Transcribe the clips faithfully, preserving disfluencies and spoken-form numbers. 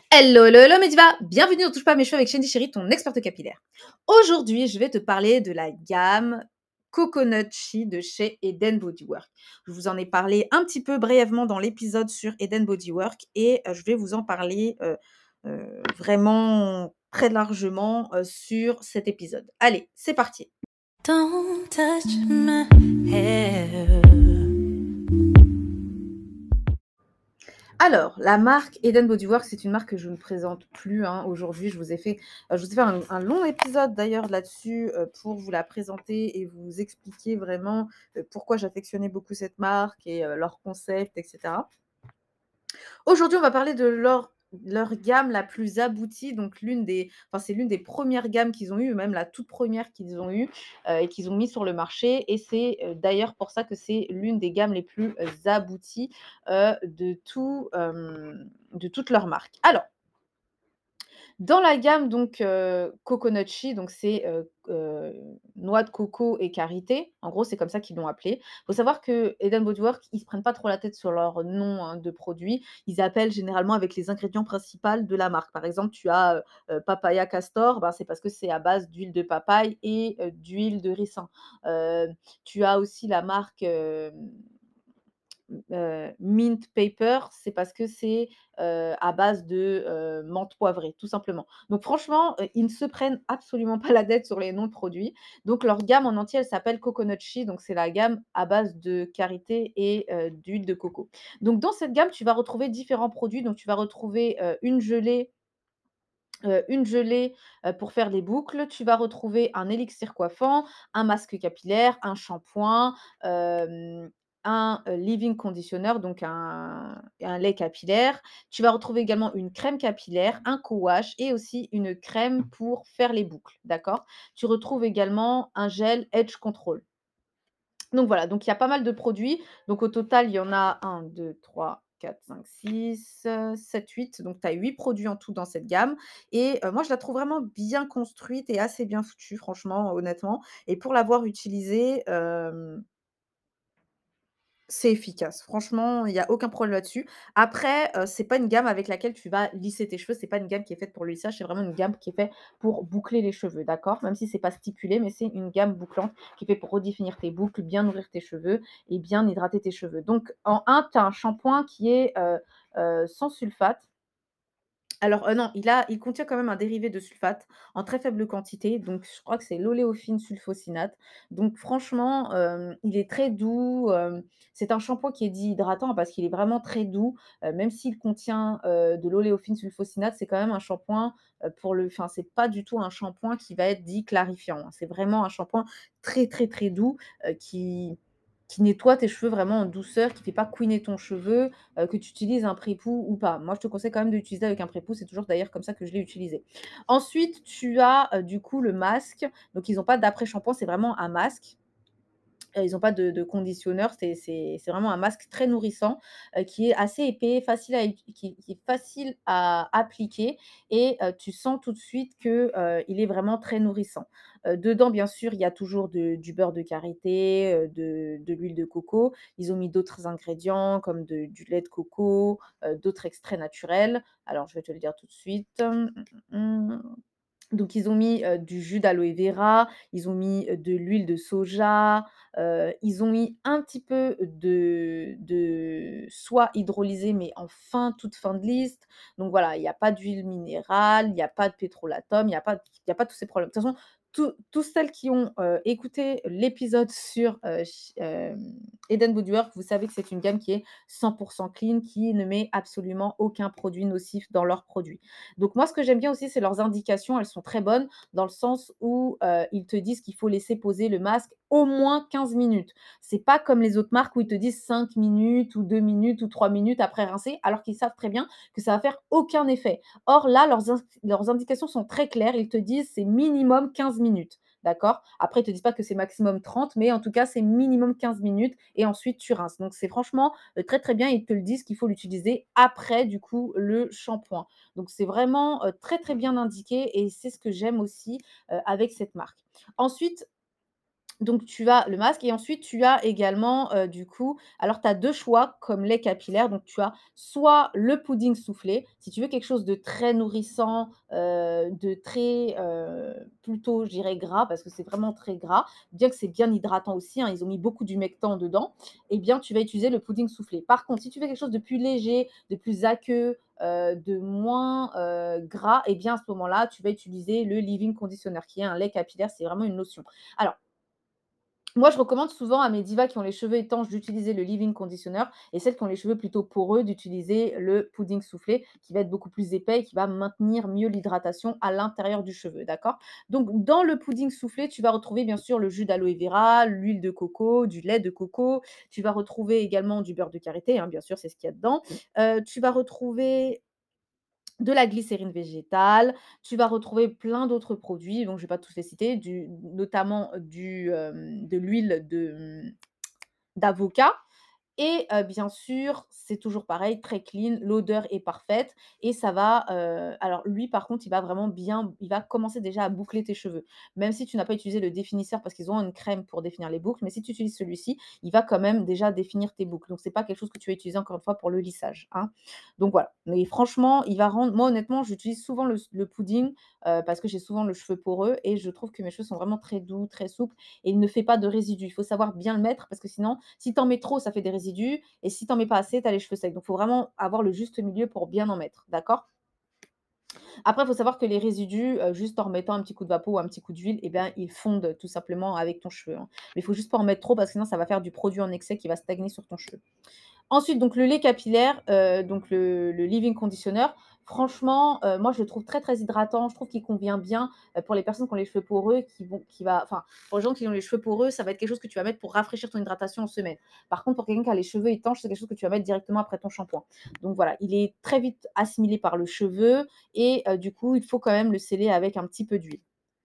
Hello, hello, hello Mediva, bienvenue dans Touche pas à mes cheveux avec Shandy Chéri, ton experte capillaire. Aujourd'hui, je vais te parler de la gamme Coconut She de chez Eden Bodywork. Je vous en ai parlé un petit peu brièvement dans l'épisode sur Eden Bodywork et euh, je vais vous en parler euh, euh, vraiment très largement euh, sur cet épisode. Allez, c'est parti. Don't touch my hair. Alors, la marque Eden Bodywork, c'est une marque que je ne présente plus hein, aujourd'hui. Je vous ai fait, euh, je vous ai fait un, un long épisode d'ailleurs là-dessus euh, pour vous la présenter et vous expliquer vraiment euh, pourquoi j'affectionnais beaucoup cette marque et euh, leur concept, et cetera. Aujourd'hui, on va parler de leur, leur gamme la plus aboutie, donc l'une des, enfin c'est l'une des premières gammes qu'ils ont eues, même la toute première qu'ils ont eue euh, et qu'ils ont mis sur le marché. Et c'est euh, d'ailleurs pour ça que c'est l'une des gammes les plus euh, abouties euh, de tout, euh, de toute leur marque. Alors, dans la gamme donc heu, Coconut She, donc c'est, heu heu, noix de coco et karité. En gros, c'est comme ça qu'ils l'ont appelé. Il faut savoir que Eden Body Works, ils se prennent pas trop la tête sur leur nom, hein, de produit. Ils appellent généralement avec les ingrédients principaux de la marque. Par exemple, tu as, heu heu, papaya castor, ben, c'est parce que c'est à base d'huile de papaye et heu, d'huile de ricin. Heu, tu as aussi la marque, hem heu, mint pepper, c'est parce que c'est, heu, à base de, heu, menthe poivrée, tout simplement. Donc franchement, heu, ils ne se prennent absolument pas la tête sur les noms de produits. Donc leur gamme en entier, elle s'appelle Coconut She, donc c'est la gamme à base de karité et heu, d'huile de coco. Donc dans cette gamme, tu vas retrouver différents produits. Donc tu vas retrouver, heu, une gelée, heu, une gelée, heu, pour faire les boucles. Tu vas retrouver un élixir coiffant, un masque capillaire, un shampoing, hem, un, heu, leave-in conditioner, donc un un lait capillaire. Tu vas retrouver également une crème capillaire, un co-wash et aussi une crème pour faire les boucles, d'accord? Tu retrouves également un gel Edge Control. Donc voilà, donc il y a pas mal de produits. Donc au total, il y en a un, deux, trois, quatre, cinq, six, heu, sept, huit. Donc tu as huit produits en tout dans cette gamme et heu, moi je la trouve vraiment bien construite et assez bien foutue franchement, honnêtement et pour l'avoir utilisée, hem c'est efficace. Franchement, il y a aucun problème là-dessus. Après, heu, c'est pas une gamme avec laquelle tu vas lisser tes cheveux. C'est pas une gamme qui est faite pour le lissage, c'est vraiment une gamme qui est faite pour boucler les cheveux, d'accord? Même si c'est pas stipulé, mais c'est une gamme bouclante qui est faite pour redéfinir tes boucles, bien nourrir tes cheveux et bien hydrater tes cheveux. Donc en un, tu as un shampoing qui est, heu heu, sans sulfate. Alors, heu, non, il a il contient quand même un dérivé de sulfate en très faible quantité, donc je crois que c'est l'oléophine sulfosinate. Donc franchement, hem, il est très doux, hem, c'est un shampoing qui est dit hydratant parce qu'il est vraiment très doux, heu, même s'il contient, heu, de l'oléophine sulfosinate, c'est quand même un shampoing, heu, pour le enfin, c'est pas du tout un shampoing qui va être dit clarifiant, hein. C'est vraiment un shampoing très, très, très doux, heu, qui qui nettoie tes cheveux vraiment en douceur, qui fait pas couiner ton cheveu, heu, que tu utilises un prépoux ou pas. Moi, je te conseille quand même de l'utiliser avec un prépoux, c'est toujours d'ailleurs comme ça que je l'ai utilisé. Ensuite, tu as, heu, du coup le masque, donc ils ont pas d'après-shampoing, c'est vraiment un masque. Heu, ils ont pas de de conditionneur, c'est c'est c'est vraiment un masque très nourrissant, heu, qui est assez épais, facile à ut qui qui est facile à appliquer et heu, tu sens tout de suite que, heu, il est vraiment très nourrissant. Heu, dedans, bien sûr, il y a toujours de du beurre de karité, heu, de de l'huile de coco. Ils ont mis d'autres ingrédients comme de du lait de coco, heu, d'autres extraits naturels. Alors je vais te le dire tout de suite. Mmh, mmh, mmh. Donc ils ont mis, heu, du jus d'aloe vera, ils ont mis, heu, de l'huile de soja, heu, ils ont mis un petit peu de de soie hydrolysée, mais en fin toute fin de liste. Donc voilà, il y a pas d'huile minérale, il y a pas de pétrolatum, il y a pas il y a pas tous ces problèmes. De toute façon, tous tous celles qui ont, heu, écouté l'épisode sur, heu, ch hem, Eden Body Works, vous savez que c'est une gamme qui est cent pour cent clean, qui ne met absolument aucun produit nocif dans leurs produits. Donc moi, ce que j'aime bien aussi, c'est leurs indications. Elles sont très bonnes dans le sens où, heu, ils te disent qu'il faut laisser poser le masque au moins quinze minutes. C'est pas comme les autres marques où ils te disent cinq minutes ou deux minutes ou trois minutes après rincer, alors qu'ils savent très bien que ça va faire aucun effet. Or là, leurs ins leurs indications sont très claires. Ils te disent: «C'est minimum quinze minutes». D'accord? Après, ils te disent pas que c'est maximum trente, mais en tout cas, c'est minimum quinze minutes et ensuite tu rinces. Donc c'est franchement, heu, très, très bien. Ils te le disent qu'il faut l'utiliser après du coup le shampoing. Donc c'est vraiment, heu, très, très bien indiqué et c'est ce que j'aime aussi, heu, avec cette marque. Ensuite, Donc tu as le masque et ensuite tu as également, heu, du coup alors tu as deux choix comme lait capillaire, donc tu as soit le pudding soufflé, si tu veux quelque chose de très nourrissant, heu, de très, heu, plutôt je dirais gras parce que c'est vraiment très gras, bien que c'est bien hydratant aussi, hein, ils ont mis beaucoup d'humectant dedans, eh bien tu vas utiliser le pudding soufflé. Par contre, si tu veux quelque chose de plus léger, de plus aqueux, heu, de moins, heu, gras, eh bien à ce moment-là, tu vas utiliser le leave-in conditioner qui est un lait capillaire, c'est vraiment une lotion. Alors moi, je recommande souvent à mes divas qui ont les cheveux étanches d'utiliser le leave-in conditioner et celles qui ont les cheveux plutôt poreux d'utiliser le pudding soufflé qui va être beaucoup plus épais et qui va maintenir mieux l'hydratation à l'intérieur du cheveu, d'accord? Donc dans le pudding soufflé, tu vas retrouver bien sûr le jus d'aloe vera, l'huile de coco, du lait de coco, tu vas retrouver également du beurre de karité, hein, bien sûr, c'est ce qu'il y a dedans. Heu, tu vas retrouver de la glycérine végétale, tu vas retrouver plein d'autres produits, donc je vais pas tous les citer, du notamment du, hem, de l'huile de, mmh, d'avocat et heu, bien sûr, c'est toujours pareil, très clean, l'odeur est parfaite et ça va, heu alors lui, par contre, il va vraiment bien il va commencer déjà à boucler tes cheveux. Même si tu n'as pas utilisé le définisseur parce qu'ils ont une crème pour définir les boucles, mais si tu utilises celui-ci, il va quand même déjà définir tes boucles. Donc c'est pas quelque chose que tu vas utiliser encore une fois pour le lissage, hein. Donc voilà, mais franchement, il va rendre moi honnêtement, j'utilise souvent le s le pudding, heu, parce que j'ai souvent le cheveu poreux et je trouve que mes cheveux sont vraiment très doux, très souples et il ne fait pas de résidus. Il faut savoir bien le mettre parce que sinon, si tu en mets trop, ça fait des résidus et si tu en mets pas assez, tu as les cheveux secs. Donc il faut vraiment avoir le juste milieu pour bien en mettre, d'accord? Après, il faut savoir que les résidus, heu, juste en remettant un petit coup de vapeau ou un petit coup d'huile et bien, ils fondent tout simplement avec ton cheveu, hein. Mais il faut juste pas en mettre trop parce que sinon ça va faire du produit en excès qui va stagner sur ton cheveu. Ensuite, donc le lait capillaire, heu, donc le le leave-in conditioner, franchement, heu, moi je le trouve très, très hydratant. Je trouve qu'il convient bien, heu, pour les personnes qui ont les cheveux poreux, qui vont qui va enfin, pour les gens qui ont les cheveux poreux, ça va être quelque chose que tu vas mettre pour rafraîchir ton hydratation en semaine. Par contre, pour quelqu'un qui a les cheveux étanches, c'est quelque chose que tu vas mettre directement après ton shampoing. Donc voilà, il est très vite assimilé par le cheveu et heu, du coup, il faut quand même le sceller avec un petit peu d'huile.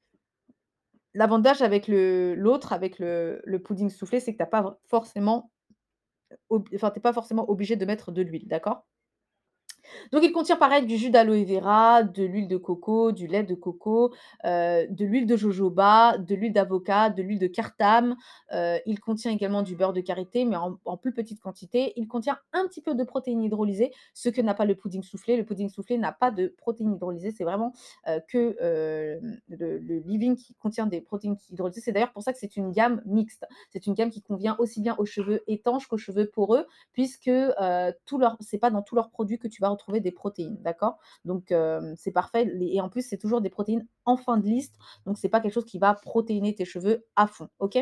L'avantage avec le l'autre, avec le le pudding soufflé, c'est que tu as pas forcément ob enfin, tu es pas forcément obligé de mettre de l'huile, d'accord? Donc il contient pareil du jus d'aloe vera, de l'huile de coco, du lait de coco, heu, de l'huile de jojoba, de l'huile d'avocat, de l'huile de cartame. Heu, il contient également du beurre de karité, mais en en plus petite quantité. Il contient un petit peu de protéines hydrolysées, ce que n'a pas le pudding soufflé. Le pudding soufflé n'a pas de protéines hydrolysées, c'est vraiment, heu, que, hem, le le leave-in qui contient des protéines hydrolysées. C'est d'ailleurs pour ça que c'est une gamme mixte. C'est une gamme qui convient aussi bien aux cheveux étanches qu'aux cheveux poreux puisque, heu, tout leur c'est pas dans tous leurs produits que tu vas retrouver des protéines, d'accord? Donc, hem, c'est parfait les et en plus, c'est toujours des protéines en fin de liste, donc c'est pas quelque chose qui va protéiner tes cheveux à fond, OK?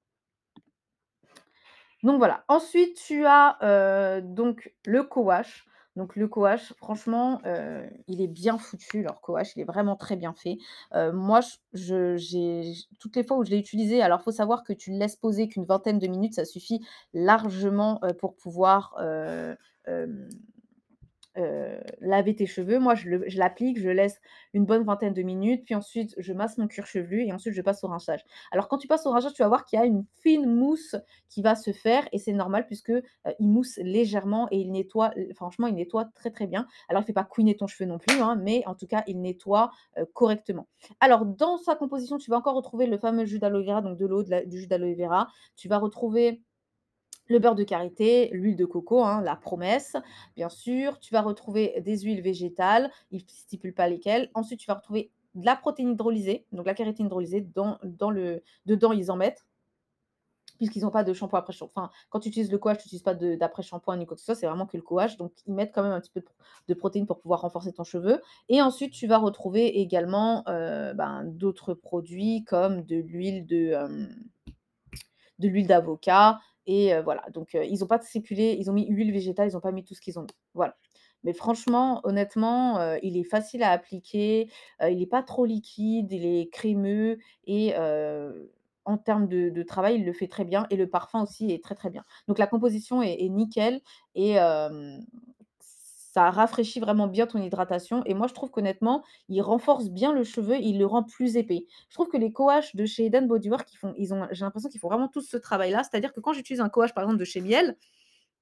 Donc voilà. Ensuite, tu as, heu, donc le co-wash. Donc le co-wash, franchement, heu, il est bien foutu leur co-wash, il est vraiment très bien fait. Heu, moi, j je j'ai j toutes les fois où je l'ai utilisé alors faut savoir que tu le laisses poser qu'une vingtaine de minutes, ça suffit largement, heu, pour pouvoir, heu, hem heu, laver tes cheveux. Moi, je le je l'applique, je laisse une bonne vingtaine de minutes, puis ensuite je masse mon cuir chevelu et ensuite je passe au rinçage. Alors quand tu passes au rinçage, tu vas voir qu'il y a une fine mousse qui va se faire et c'est normal puisque, heu, il mousse légèrement et il nettoie, l franchement, il nettoie très, très bien. Alors il fait pas couiner ton cheveu non plus, hein, mais en tout cas, il nettoie, heu, correctement. Alors dans sa composition, tu vas encore retrouver le fameux jus d'aloe vera, donc de l'eau, de la du jus d'aloe vera. Tu vas retrouver le beurre de karité, l'huile de coco, hein, la promesse, bien sûr. Tu vas retrouver des huiles végétales, ils ne stipulent pas lesquelles. Ensuite, tu vas retrouver de la protéine hydrolysée, donc la kératine hydrolysée dans dans le dedans, ils en mettent, puisqu'ils n'ont pas de shampoing après shampoing. Enfin, quand tu utilises le coage, tu n'utilises pas de d'après shampoing ni quoi que ce soit, c'est vraiment que le coage, donc ils mettent quand même un petit peu de de protéines pour pouvoir renforcer ton cheveu et ensuite tu vas retrouver également, heu, ben, d'autres produits comme de l'huile de, hem de l'huile d'avocat et heu, voilà, donc heu, ils ont pas stipulé, ils ont mis huile végétale, ils ont pas mis tout ce qu'ils ont mis. Voilà. Mais franchement, honnêtement, heu, il est facile à appliquer, heu, il est pas trop liquide, il est crémeux et heu, en termes de de travail, il le fait très bien et le parfum aussi est très, très bien. Donc la composition est est nickel et hem, ça rafraîchit vraiment bien ton hydratation et moi je trouve qu'honnêtement, il renforce bien le cheveu, il le rend plus épais. Je trouve que les coaches de chez Head and Body Works, ils font ils ont j'ai l'impression qu'ils font vraiment tous ce travail-là. C'est-à-dire que quand j'utilise un coach, par exemple, de chez Miel,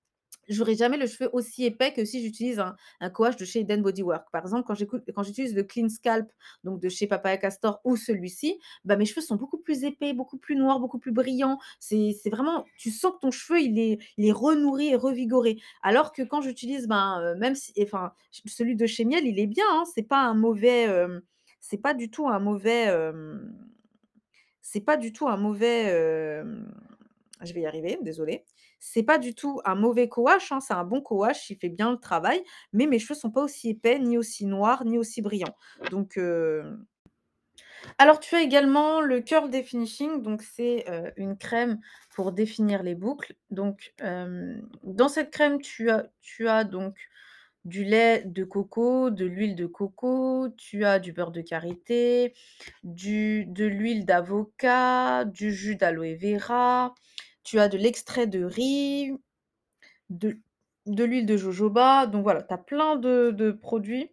j'aurai jamais le cheveu aussi épais que si j'utilise un un coach de chez Eden Body Work. Par exemple, quand j'écoute quand j'utilise le Clean Scalp, donc de chez Papaya Castor ou celui-ci, bah, mes cheveux sont beaucoup plus épais, beaucoup plus noirs, beaucoup plus brillants. C'est c'est vraiment tu sens que ton cheveu, il est il est renourri et revigoré. Alors que quand j'utilise, ben, heu, même si enfin, ch celui de chez Miel, il est bien, hein, c'est pas un mauvais, hem, c'est pas du tout un mauvais, hem, c'est pas du tout un mauvais, hem, je vais y arriver, désolée. C'est pas du tout un mauvais co-wash, hein, c'est un bon co-wash, il fait bien le travail, mais mes cheveux sont pas aussi épais, ni aussi noirs, ni aussi brillants. Donc, heu alors tu as également le Curl Definishing, donc c'est, heu, une crème pour définir les boucles. Donc, hem, dans cette crème, tu as tu as donc du lait de coco, de l'huile de coco, tu as du beurre de karité, du de l'huile d'avocat, du jus d'aloe vera, tu as de l'extrait de riz, de de l'huile de jojoba. Donc voilà, tu as plein de de produits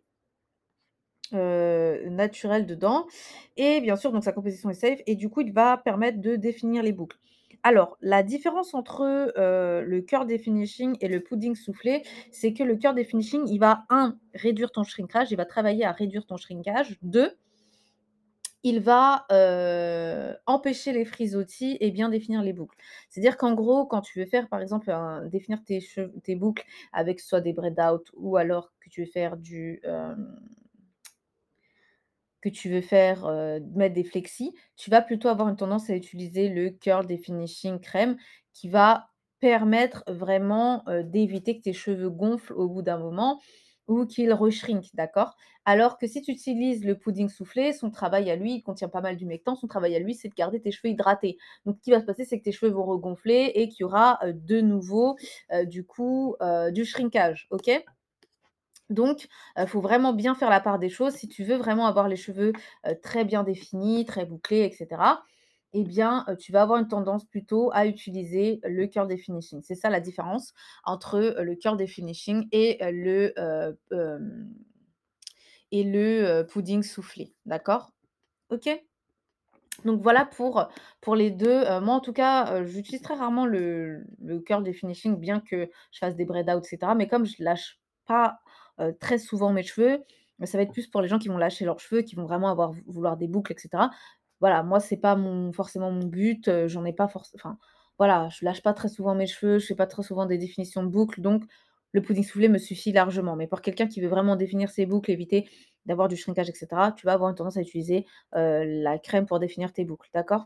heu, naturel dedans et bien sûr donc sa composition est safe et du coup il va permettre de définir les boucles. Alors la différence entre, heu, le Curl Definishing et le pudding soufflé, c'est que le Curl Definishing, il va un réduire ton shrinkage, il va travailler à réduire ton shrinkage. deux il va, heu, empêcher les frisottis et bien définir les boucles. C'est-à-dire qu'en gros, quand tu veux faire par exemple un définir tes chev tes boucles avec soit des braid out ou alors que tu veux faire du, hem que tu veux faire, heu, mettre des flexis, tu vas plutôt avoir une tendance à utiliser le Curl Definishing Crème qui va permettre vraiment, heu, d'éviter que tes cheveux gonflent au bout d'un moment ou qu'ils re-shrink, d'accord? Alors que si tu utilises le pudding soufflé, son travail à lui, il contient pas mal d'humectants, son travail à lui, c'est de garder tes cheveux hydratés. Donc ce qui va se passer, c'est que tes cheveux vont regonfler et qu'il y aura, heu, de nouveau, heu, du coup, heu, du shrinkage, OK? Donc, il faut vraiment bien faire la part des choses. Si tu veux vraiment avoir les cheveux, heu, très bien définis, très bouclés et cetera, eh bien, heu, tu vas avoir une tendance plutôt à utiliser le curl definition. C'est ça la différence entre, heu, le curl definition et heu, le, heu, hem et le, heu, pudding soufflé, d'accord? OK? Donc voilà pour, pour les deux. Heu, moi en tout cas, heu, j'utilise très rarement le le curl definishing bien que je fasse des braid out et cetera. Mais comme je lâche pas, heu, très souvent mes cheveux, ça va être plus pour les gens qui vont lâcher leurs cheveux, qui vont vraiment avoir vouloir des boucles et cetera. Voilà, moi c'est pas mon forcément mon but, heu, j'en ai pas forc enfin voilà, je lâche pas très souvent mes cheveux, je fais pas très souvent des définitions de boucles, donc le pudding soufflé me suffit largement. Mais pour quelqu'un qui veut vraiment définir ses boucles, éviter d'avoir du shrinkage et cetera, tu vas avoir une tendance à utiliser heu, la crème pour définir tes boucles, d'accord?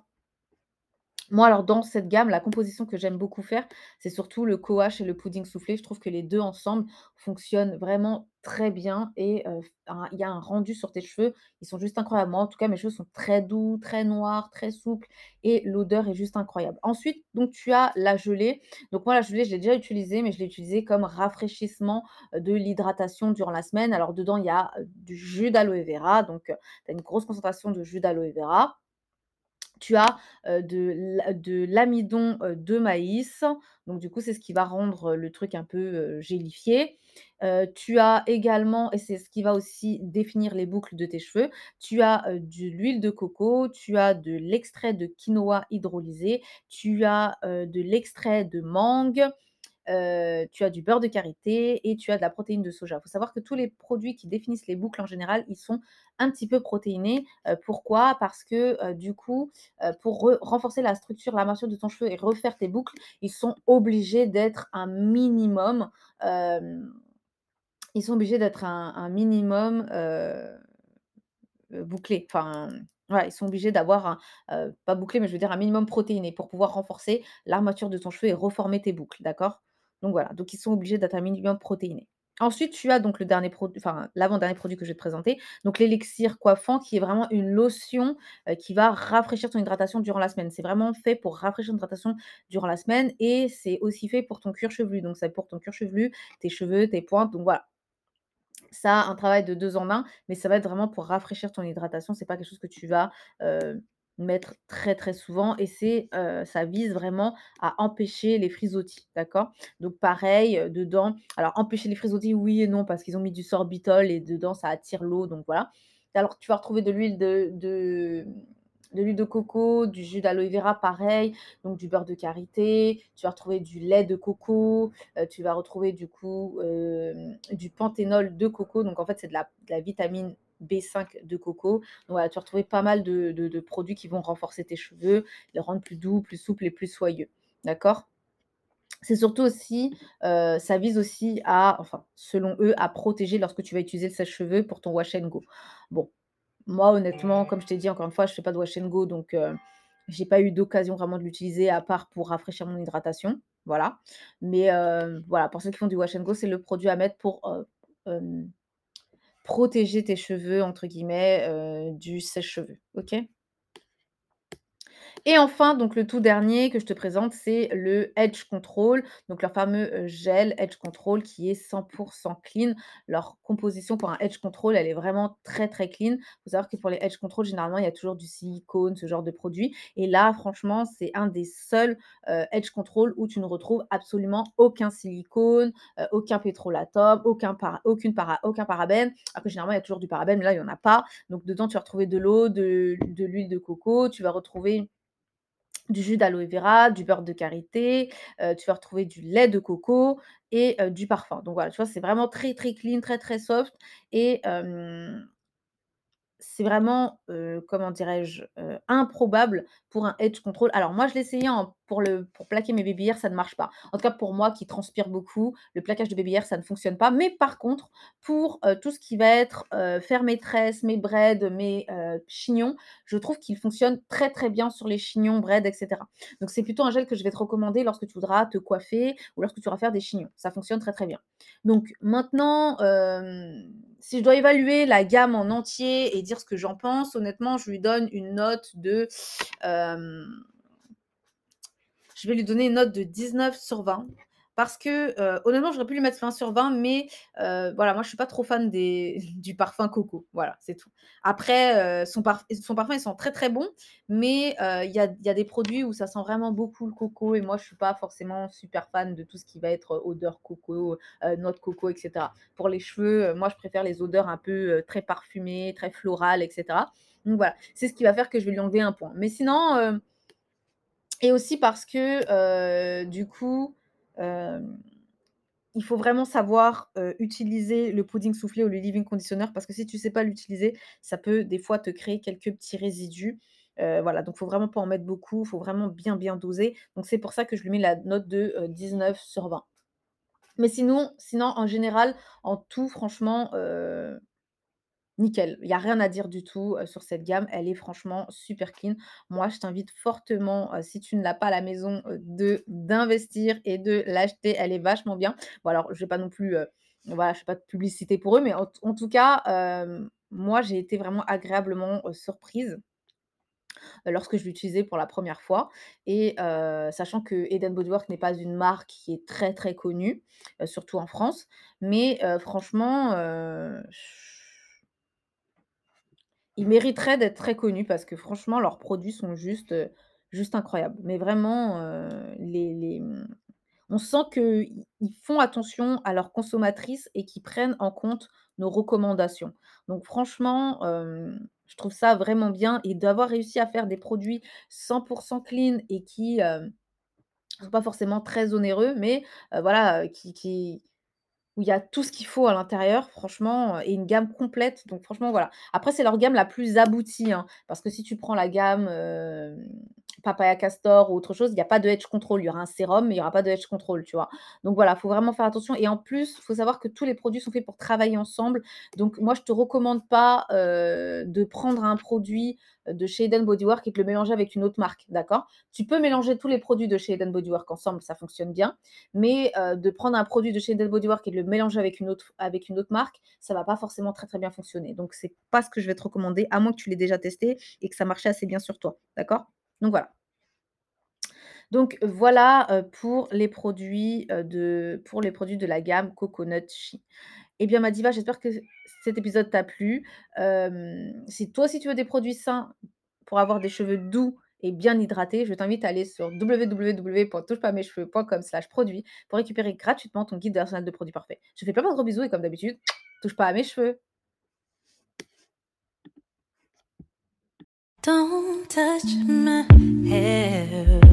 Moi, alors dans cette gamme, la composition que j'aime beaucoup faire, c'est surtout le coache et le pudding soufflé. Je trouve que les deux ensemble fonctionnent vraiment très bien et heu, un il y a un rendu sur tes cheveux, ils sont juste incroyables. Moi, en tout cas, mes cheveux sont très doux, très noirs, très souples et l'odeur est juste incroyable. Ensuite, donc tu as la gelée. Donc moi, la gelée, je l'ai déjà utilisée, mais je l'ai utilisée comme rafraîchissement, heu, de l'hydratation durant la semaine. Alors dedans, il y a, heu, du jus d'aloe vera, donc heu, tu as une grosse concentration de jus d'aloe vera. Tu as, heu, de l'a de l'amidon, heu, de maïs, donc du coup, c'est ce qui va rendre, heu, le truc un peu, heu, gélifié. Heu, tu as également et c'est ce qui va aussi définir les boucles de tes cheveux, tu as, heu, de l'huile de coco, tu as de l'extrait de quinoa hydrolysé, tu as, heu, de l'extrait de mangue, Heu, tu as du beurre de karité et tu as de la protéine de soja. Il faut savoir que tous les produits qui définissent les boucles en général, ils sont un petit peu protéinés. Heu, pourquoi? Parce que, heu, du coup, heu, pour re renforcer la structure, la massure de ton cheveu et refaire tes boucles, ils sont obligés d'être un minimum, hem, ils sont obligés d'être un un minimum, heu heu, bouclés. Enfin, voilà, ils sont obligés d'avoir un, heu, pas bouclé, mais je veux dire un minimum protéiné pour pouvoir renforcer l'armature de ton cheveu et reformer tes boucles, d'accord? Donc voilà, donc ils sont obligés d'être un minimum protéinés. Ensuite, tu as donc le dernier produit, enfin l'avant-dernier produit que je vais te présenter, donc l'élixir coiffant qui est vraiment une lotion, heu, qui va rafraîchir ton hydratation durant la semaine. C'est vraiment fait pour rafraîchir ton hydratation durant la semaine et c'est aussi fait pour ton cuir chevelu. Donc c'est pour ton cuir chevelu, tes cheveux, tes pointes, donc voilà. Ça a un travail de deux en un, mais ça va être vraiment pour rafraîchir ton hydratation. C'est pas quelque chose que tu vas, heu, mettre très, très souvent et c'est, heu, ça vise vraiment à empêcher les frisottis, d'accord? Donc pareil, heu, dedans alors empêcher les frisottis, oui et non, parce qu'ils ont mis du sorbitol et dedans ça attire l'eau, donc voilà. Alors tu vas retrouver de l'huile de de de l'huile de coco, du jus d'aloe vera, pareil, donc du beurre de karité, tu vas retrouver du lait de coco, heu, tu vas retrouver du coup, hem, du panthénol de coco, donc en fait, c'est de la de la vitamine B cinq de coco. Donc voilà, tu vas retrouver pas mal de de de produits qui vont renforcer tes cheveux, les rendre plus doux, plus souples et plus soyeux. D'accord? C'est surtout aussi, heu, ça vise aussi à enfin, selon eux, à protéger lorsque tu vas utiliser le sèche-cheveux pour ton wash and go. Bon, moi, honnêtement, comme je t'ai dit, encore une fois, je fais pas de wash and go, donc heu, j'ai pas eu d'occasion vraiment de l'utiliser à part pour rafraîchir mon hydratation, voilà. Mais heu, voilà, pour ceux qui font du wash and go, c'est le produit à mettre pour, heu, hem, «protéger» tes cheveux, entre guillemets, heu, du sèche-cheveux, OK? Et enfin, donc le tout dernier que je te présente, c'est le Edge Control, donc leur fameux, heu, gel Edge Control qui est cent pour cent clean. Leur composition pour un Edge Control, elle est vraiment très, très clean. Il faut savoir que pour les Edge Control, généralement, il y a toujours du silicone, ce genre de produit et là, franchement, c'est un des seuls, heu, Edge Control où tu ne retrouves absolument aucun silicone, heu, aucun pétrolatum, aucun para aucune para aucun parabène. Après généralement, il y a toujours du parabène, mais là, il y en a pas. Donc dedans, tu vas retrouver de l'eau, de de l'huile de coco, tu vas retrouver du jus d'aloe vera, du beurre de karité, heu, tu vas retrouver du lait de coco et heu, du parfum. Donc voilà, tu vois, c'est vraiment très, très clean, très, très soft et hem c'est vraiment, heu, comment dirais-je? Heu, improbable pour un edge control. Alors moi, je l'ai essayé en pour le pour plaquer mes baby hairs, ça ne marche pas. En tout cas, pour moi qui transpire beaucoup, le plaquage de baby hairs, ça ne fonctionne pas. Mais par contre, pour, heu, tout ce qui va être, heu, faire mes tresses, mes braids, mes, heu, chignons, je trouve qu'il fonctionne très, très bien sur les chignons, braids et cetera. Donc c'est plutôt un gel que je vais te recommander lorsque tu voudras te coiffer ou lorsque tu vas faire des chignons. Ça fonctionne très, très bien. Donc maintenant, hem, si je dois évaluer la gamme en entier et dire ce que j'en pense, honnêtement, je lui donne une note de, hem, je vais lui donner une note de dix-neuf sur vingt parce que, heu, honnêtement, j'aurais pu lui mettre vingt sur vingt, mais, heu, voilà, moi, je suis pas trop fan des du parfum coco. Voilà, c'est tout. Après, heu, son parf son parfum, il sent très, très bon, mais, heu, il y a il y a des produits où ça sent vraiment beaucoup le coco et moi, je suis pas forcément super fan de tout ce qui va être, heu, odeur coco, heu, noix de coco et cetera. Pour les cheveux, heu, moi, je préfère les odeurs un peu, heu, très parfumées, très florales et cetera. Donc voilà, c'est ce qui va faire que je vais lui enlever un point. Mais sinon, heu et aussi parce que, heu, du coup, hem, il faut vraiment savoir, heu, utiliser le pudding soufflé ou le leave-in conditioner parce que si tu sais pas l'utiliser, ça peut des fois te créer quelques petits résidus. Heu, voilà, donc faut vraiment pas en mettre beaucoup, faut vraiment bien, bien doser. Donc c'est pour ça que je lui mets la note de, heu, dix-neuf sur vingt. Mais sinon sinon en général, en tout franchement, heu nickel, il y a rien à dire du tout, heu, sur cette gamme. Elle est franchement super clean. Moi, je t'invite fortement, heu, si tu ne l'as pas à la maison, heu, de d'investir et de l'acheter. Elle est vachement bien. Bon alors, je vais pas non plus, heu, voilà, je fais pas de publicité pour eux, mais en t en tout cas, hem, moi, j'ai été vraiment agréablement, heu, surprise, heu, lorsque je l'ai utilisé pour la première fois et heu, sachant que Head& Body Works n'est pas une marque qui est très, très connue, heu, surtout en France. Mais heu, franchement, heu ils mériteraient d'être très connus parce que franchement leurs produits sont juste, heu, juste incroyables. Mais vraiment, heu, les les, mmh, on sent qu'ils ils font attention à leurs consommatrices et qu'ils prennent en compte nos recommandations. Donc franchement, hem, je trouve ça vraiment bien et d'avoir réussi à faire des produits cent pour cent clean et qui, hem, sont pas forcément très onéreux, mais heu, voilà, heu, qui qui où il y a tout ce qu'il faut à l'intérieur, franchement, heu et une gamme complète, donc franchement, voilà. Après, c'est leur gamme la plus aboutie, hein, parce que si tu prends la gamme, hem, Papaya Castor ou autre chose, il y a pas de Edge Control. Il y aura un sérum, mais il y aura pas de Edge Control, tu vois? Donc voilà, faut vraiment faire attention et en plus, il faut savoir que tous les produits sont faits pour travailler ensemble. Donc moi, je te recommande pas, heu, de prendre un produit, de chez Head& Body Works et de le mélanger avec une autre marque, d'accord? Tu peux mélanger tous les produits de chez Head& Body Works ensemble, ça fonctionne bien, mais heu, de prendre un produit de chez Head& Body Works et de le mélanger avec une autre avec une autre marque, ça va pas forcément très, très bien fonctionner. Donc c'est pas ce que je vais te recommander, à moins que tu l'aies déjà testé et que ça marchait assez bien sur toi, d'accord? Donc voilà. Donc voilà, heu, pour les produits, heu, de pour les produits de la gamme Coconut Shea. Eh bien ma diva, j'espère que cet épisode t'a plu. Hem, si toi aussi tu veux des produits sains pour avoir des cheveux doux et bien hydratés, je t'invite à aller sur w w w point touche pas à mes cheveux point com slash produits pour récupérer gratuitement ton guide d'arsenal de produits parfaits. Je te fais plein de gros bisous et comme d'habitude, touche pas à mes cheveux. Don't touch my hair.